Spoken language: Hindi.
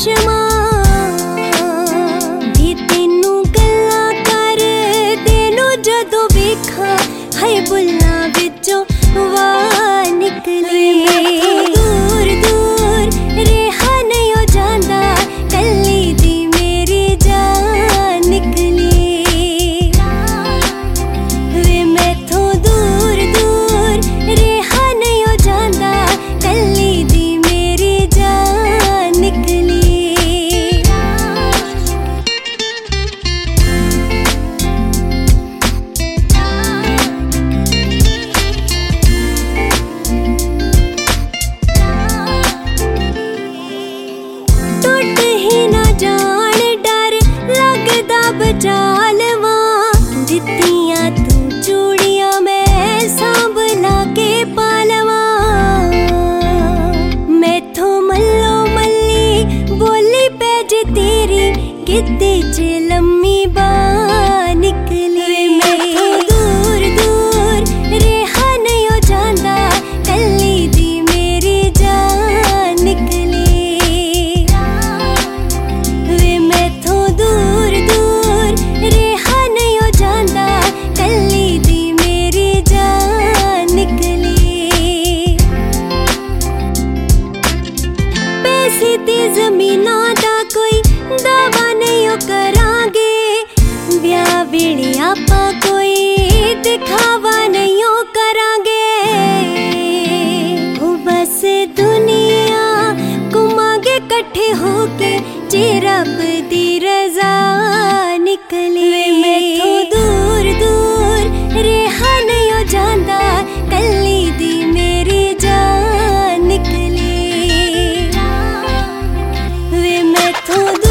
रेशमा दी तेनू गल्ला कर तेनू जदों वेखा हाय बुल्लां विचों वाह निकले। दूर दूर रेहा नहीं हो जांदा कल्ली दी मेरी जान निकली। वे मैथों दूर दूर रेहा नहीं हो जांदा कल्ली दी मेरी जान निकली। टुट ही ना जान डर लगदा बचा लवां दित्तियां तू चूड़ियां मैं सांभला के पालवां। मैथों मल्लो मल्ली बोली पैज तेरी गिद्दे च लम्मी बांह निकली। मैथों दूर दूर रेहा नहीं हो जांदा कल्ली दी मेरी जान निकली। वे मैथों दूर दूर रेहा नहीं हो जांदा कल्ली दी मेरी जान निकली। पैसे ते जमीनां दा कोई दावा नहीं ओ करांगे ब्याह वेले आपां कोई दिखावा नहीं ओ करांगे। ओ बस दुनिया घुमांगे कट्ठे होके जे रब दी रजा निकले। मैथों दूर दूर रेहा नहीं हो जांदा कल्ली दी मेरी जान निकली। वे मैथों